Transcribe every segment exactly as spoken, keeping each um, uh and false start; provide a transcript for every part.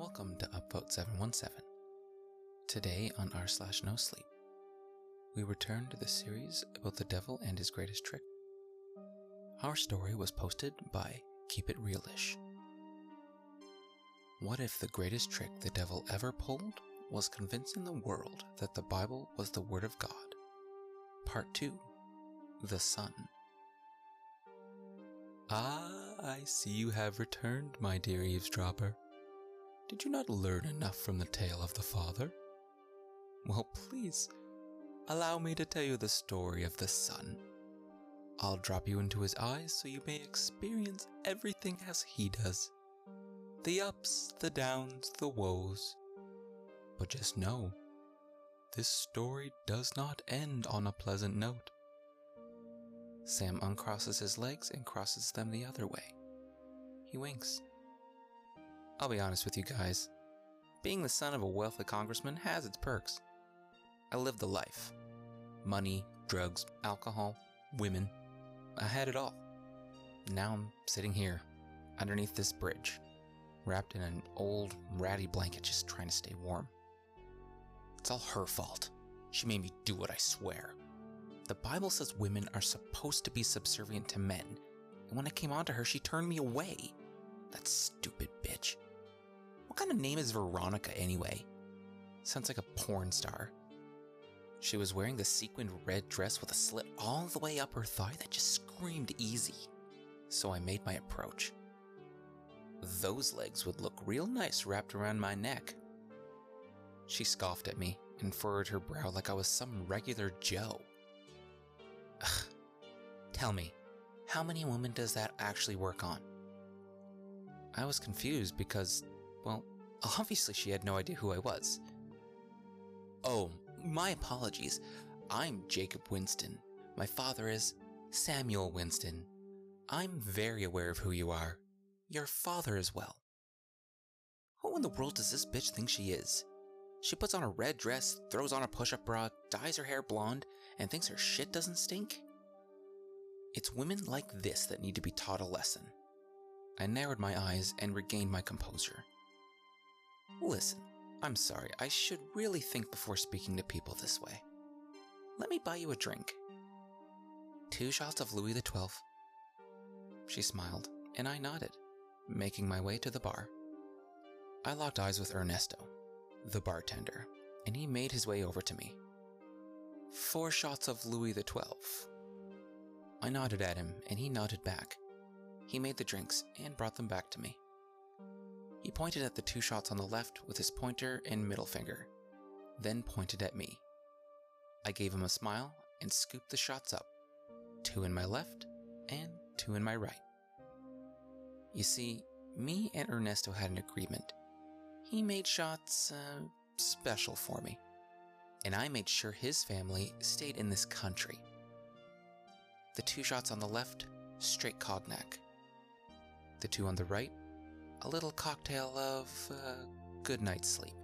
Welcome to Upvote seven one seven. Today on r slash no sleep, we return to the series about the devil and his greatest trick. Our story was posted by Keep It Realish. What if the greatest trick the devil ever pulled was convincing the world that the Bible was the Word of God? Part two. The Sun. Ah, I see you have returned, my dear eavesdropper. Did you not learn enough from the tale of the Father? Well, please, allow me to tell you the story of the Sun. I'll drop you into his eyes so you may experience everything as he does. The ups, the downs, the woes. But just know, this story does not end on a pleasant note. Sam uncrosses his legs and crosses them the other way. He winks. I'll be honest with you guys. Being the son of a wealthy congressman has its perks. I lived the life. Money, drugs, alcohol, women. I had it all. Now I'm sitting here, underneath this bridge, wrapped in an old, ratty blanket just trying to stay warm. It's all her fault. She made me do it, I swear. The Bible says women are supposed to be subservient to men, and when I came onto her, she turned me away. That stupid bitch. What kind of name is Veronica anyway? Sounds like a porn star. She was wearing the sequined red dress with a slit all the way up her thigh that just screamed easy. So I made my approach. Those legs would look real nice wrapped around my neck. She scoffed at me and furrowed her brow like I was some regular Joe. Ugh. Tell me, how many women does that actually work on? I was confused because, well, obviously she had no idea who I was. Oh, my apologies. I'm Jacob Winston. My father is Samuel Winston. I'm very aware of who you are. Your father as well. Who in the world does this bitch think she is? She puts on a red dress, throws on a push-up bra, dyes her hair blonde, and thinks her shit doesn't stink? It's women like this that need to be taught a lesson. I narrowed my eyes and regained my composure. Listen, I'm sorry, I should really think before speaking to people this way. Let me buy you a drink. Two shots of Louis the twelfth. She smiled, and I nodded, making my way to the bar. I locked eyes with Ernesto, the bartender, and he made his way over to me. Four shots of Louis the twelfth. I nodded at him, and he nodded back. He made the drinks and brought them back to me. He pointed at the two shots on the left with his pointer and middle finger, then pointed at me. I gave him a smile and scooped the shots up, two in my left and two in my right. You see, me and Ernesto had an agreement. He made shots uh, special for me, and I made sure his family stayed in this country. The two shots on the left, straight cognac. The two on the right, a little cocktail of uh, good night's sleep.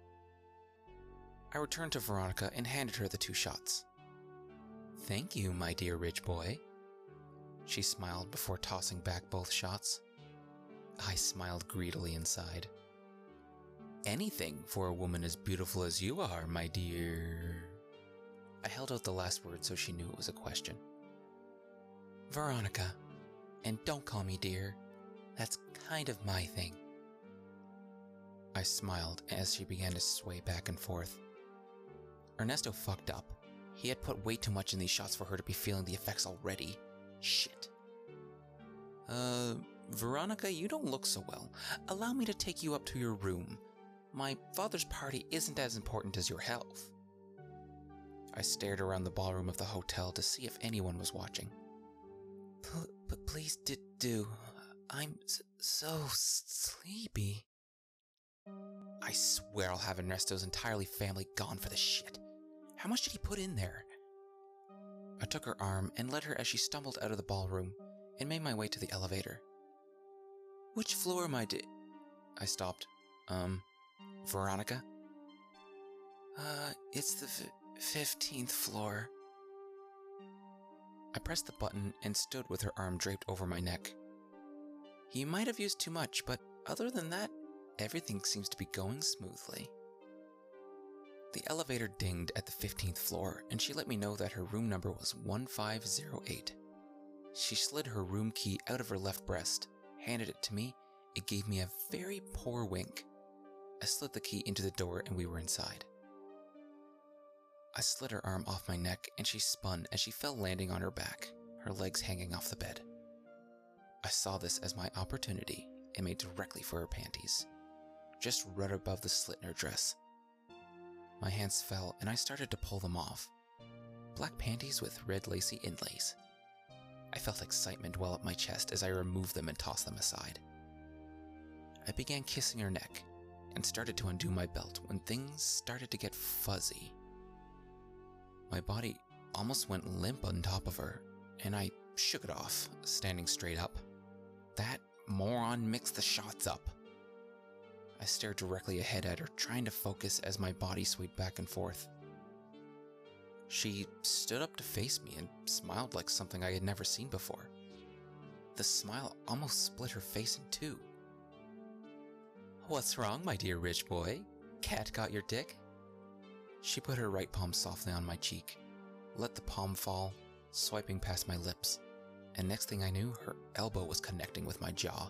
I returned to Veronica and handed her the two shots. Thank you, my dear rich boy. She smiled before tossing back both shots. I smiled greedily inside. Anything for a woman as beautiful as you are, my dear. I held out the last word so she knew it was a question. Veronica, and don't call me dear. That's kind of my thing. I smiled as she began to sway back and forth. Ernesto fucked up. He had put way too much in these shots for her to be feeling the effects already. Shit. Uh, Veronica, you don't look so well. Allow me to take you up to your room. My father's party isn't as important as your health. I stared around the ballroom of the hotel to see if anyone was watching. But please d- do. I'm s- so sleepy. I swear I'll have Ernesto's entirely family gone for this shit. How much did he put in there? I took her arm and led her as she stumbled out of the ballroom and made my way to the elevator. Which floor am I di- I stopped. Um, Veronica? Uh, it's the f- fifteenth floor. I pressed the button and stood with her arm draped over my neck. You might have used too much, but other than that, Everything seems to be going smoothly. The elevator dinged at the fifteenth floor, and she let me know that her room number was one five zero eight. She slid her room key out of her left breast, handed it to me. It gave me a very poor wink. I slid the key into the door and we were inside. I slid her arm off my neck and she spun as she fell, landing on her back, her legs hanging off the bed. I saw this as my opportunity and made directly for her panties, just right above the slit in her dress. My hands fell and I started to pull them off. Black panties with red lacy inlays. I felt excitement well up my chest as I removed them and tossed them aside. I began kissing her neck and started to undo my belt when things started to get fuzzy. My body almost went limp on top of her, and I shook it off, standing straight up. That moron mixed the shots up. I stared directly ahead at her, trying to focus as my body swayed back and forth. She stood up to face me and smiled like something I had never seen before. The smile almost split her face in two. "What's wrong, my dear rich boy? Cat got your dick?" She put her right palm softly on my cheek, let the palm fall, swiping past my lips, and next thing I knew, her elbow was connecting with my jaw.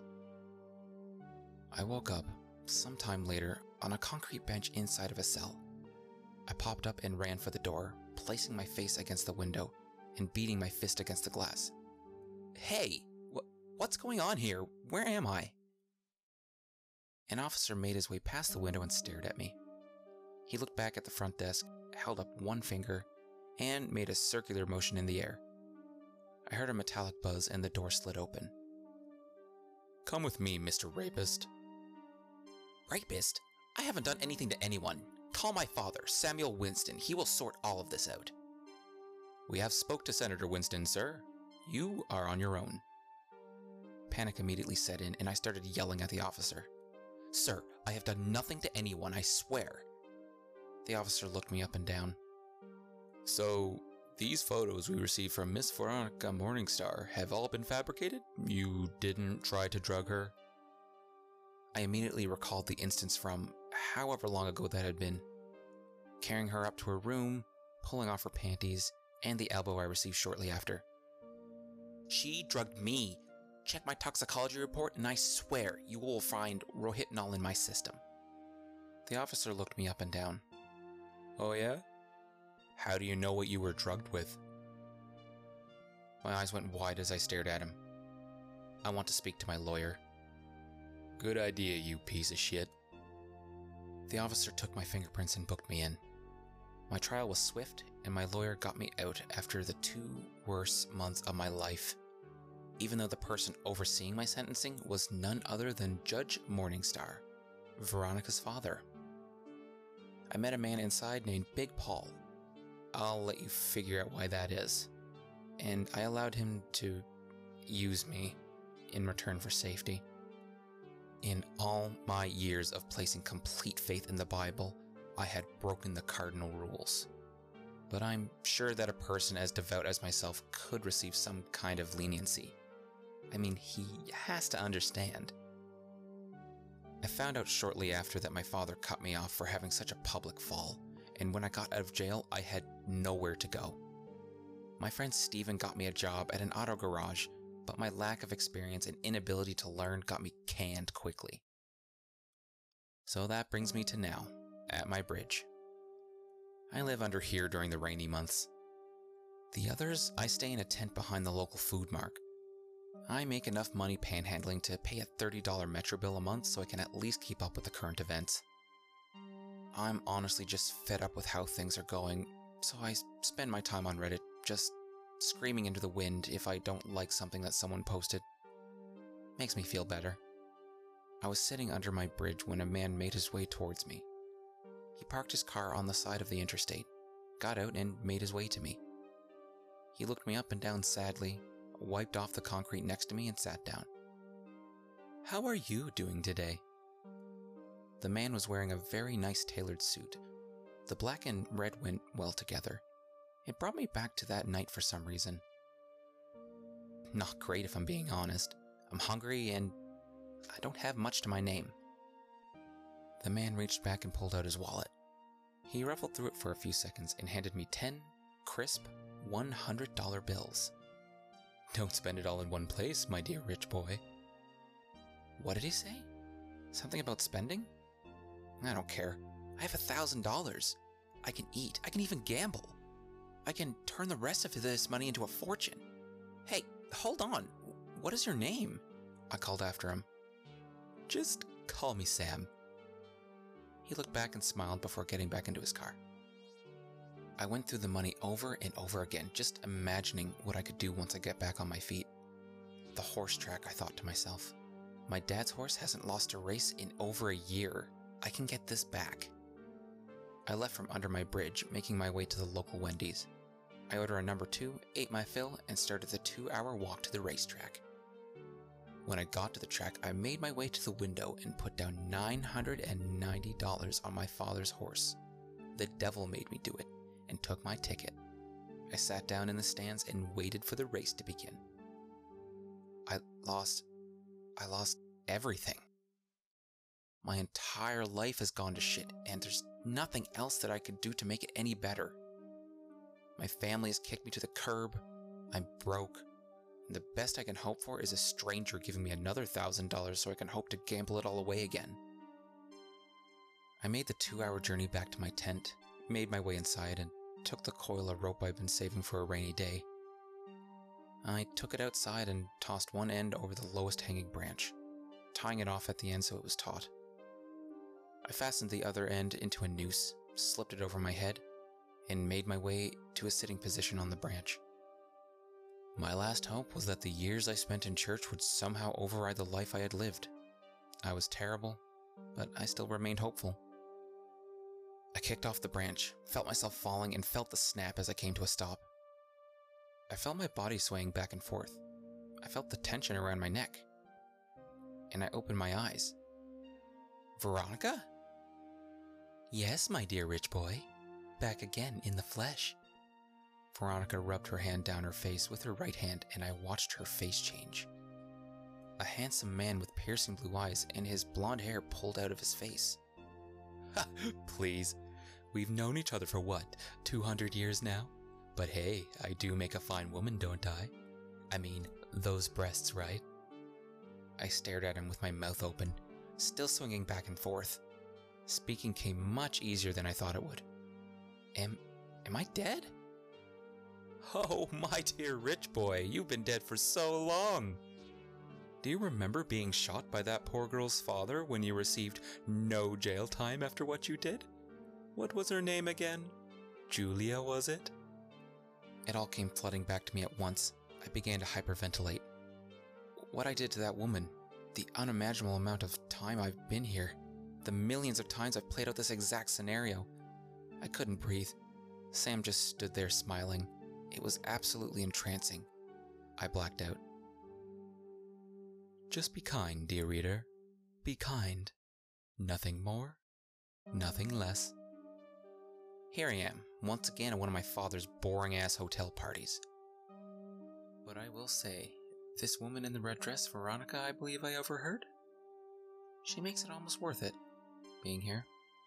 I woke up, sometime later, on a concrete bench inside of a cell. I popped up and ran for the door, placing my face against the window and beating my fist against the glass. "Hey, wh- what's going on here? Where am I?" An officer made his way past the window and stared at me. He looked back at the front desk, held up one finger, and made a circular motion in the air. I heard a metallic buzz and the door slid open. "Come with me, Mister Rapist." "Rapist? I haven't done anything to anyone. Call my father, Samuel Winston. He will sort all of this out." "We have spoke to Senator Winston, sir. You are on your own." Panic immediately set in, and I started yelling at the officer. "Sir, I have done nothing to anyone, I swear." The officer looked me up and down. "So, these photos we received from Miss Veronica Morningstar have all been fabricated? You didn't try to drug her?" I immediately recalled the instance from however long ago that had been. Carrying her up to her room, pulling off her panties, and the elbow I received shortly after. "She drugged me. Check my toxicology report and I swear you will find rohypnol in my system." The officer looked me up and down. "Oh yeah? How do you know what you were drugged with?" My eyes went wide as I stared at him. "I want to speak to my lawyer." "Good idea, you piece of shit." The officer took my fingerprints and booked me in. My trial was swift, and my lawyer got me out after the two worst months of my life, even though the person overseeing my sentencing was none other than Judge Morningstar, Veronica's father. I met a man inside named Big Paul. I'll let you figure out why that is. And I allowed him to use me in return for safety. In all my years of placing complete faith in the Bible, I had broken the cardinal rules. But I'm sure that a person as devout as myself could receive some kind of leniency. I mean, he has to understand. I found out shortly after that my father cut me off for having such a public fall, and when I got out of jail, I had nowhere to go. My friend Steven got me a job at an auto garage, but my lack of experience and inability to learn got me canned quickly. So that brings me to now, at my bridge. I live under here during the rainy months. The others, I stay in a tent behind the local food mart. I make enough money panhandling to pay a thirty dollar Metro bill a month so I can at least keep up with the current events. I'm honestly just fed up with how things are going, so I spend my time on Reddit just screaming into the wind if I don't like something that someone posted. Makes me feel better. I was sitting under my bridge when a man made his way towards me. He parked his car on the side of the interstate, got out and made his way to me. He looked me up and down sadly, wiped off the concrete next to me and sat down. "How are you doing today?" The man was wearing a very nice tailored suit. The black and red went well together. It brought me back to that night for some reason. Not great if I'm being honest. I'm hungry and I don't have much to my name. The man reached back and pulled out his wallet. He ruffled through it for a few seconds and handed me ten crisp one hundred dollar bills. Don't spend it all in one place, my dear rich boy. What did he say? Something about spending? I don't care. I have a thousand dollars. I can eat. I can even gamble. I can turn the rest of this money into a fortune. Hey, hold on. What is your name? I called after him. Just call me Sam. He looked back and smiled before getting back into his car. I went through the money over and over again, just imagining what I could do once I get back on my feet. The horse track, I thought to myself. My dad's horse hasn't lost a race in over a year. I can get this back. I left from under my bridge, making my way to the local Wendy's. I ordered a number two, ate my fill, and started the two-hour walk to the racetrack. When I got to the track, I made my way to the window and put down nine hundred ninety dollars on my father's horse. The devil made me do it, and took my ticket. I sat down in the stands and waited for the race to begin. I lost... I lost everything. My entire life has gone to shit, and there's nothing else that I could do to make it any better. My family has kicked me to the curb. I'm broke. And the best I can hope for is a stranger giving me another thousand dollars so I can hope to gamble it all away again. I made the two-hour journey back to my tent, made my way inside, and took the coil of rope I'd been saving for a rainy day. I took it outside and tossed one end over the lowest hanging branch, tying it off at the end so it was taut. I fastened the other end into a noose, slipped it over my head, and made my way to a sitting position on the branch. My last hope was that the years I spent in church would somehow override the life I had lived. I was terrible, but I still remained hopeful. I kicked off the branch, felt myself falling, and felt the snap as I came to a stop. I felt my body swaying back and forth. I felt the tension around my neck. And I opened my eyes. Veronica? Yes, my dear rich boy. Back again in the flesh. Veronica rubbed her hand down her face with her right hand, and I watched her face change. A handsome man with piercing blue eyes and his blonde hair pulled out of his face. Ha! Please. We've known each other for what, two hundred years now? But hey, I do make a fine woman, don't I? I mean, those breasts, right? I stared at him with my mouth open, still swinging back and forth. Speaking came much easier than I thought it would. Am... am I dead? Oh, my dear rich boy, you've been dead for so long. Do you remember being shot by that poor girl's father when you received no jail time after what you did? What was her name again? Julia, was it? It all came flooding back to me at once. I began to hyperventilate. What I did to that woman, the unimaginable amount of time I've been here, the millions of times I've played out this exact scenario. I couldn't breathe. Sam just stood there smiling. It was absolutely entrancing. I blacked out. Just be kind, dear reader. Be kind. Nothing more, nothing less. Here I am, once again at one of my father's boring-ass hotel parties. But I will say, this woman in the red dress, Veronica, I believe I overheard? She makes it almost worth it, being here.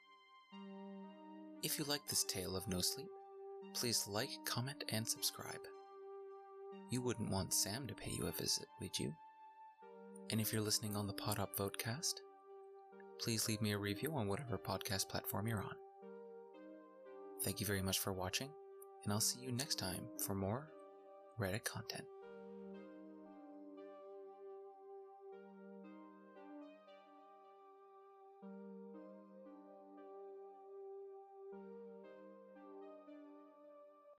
If you like this tale of no sleep, please like, comment, and subscribe. You wouldn't want Sam to pay you a visit, would you? And if you're listening on the Pod Up Vodcast, please leave me a review on whatever podcast platform you're on. Thank you very much for watching, and I'll see you next time for more Reddit content.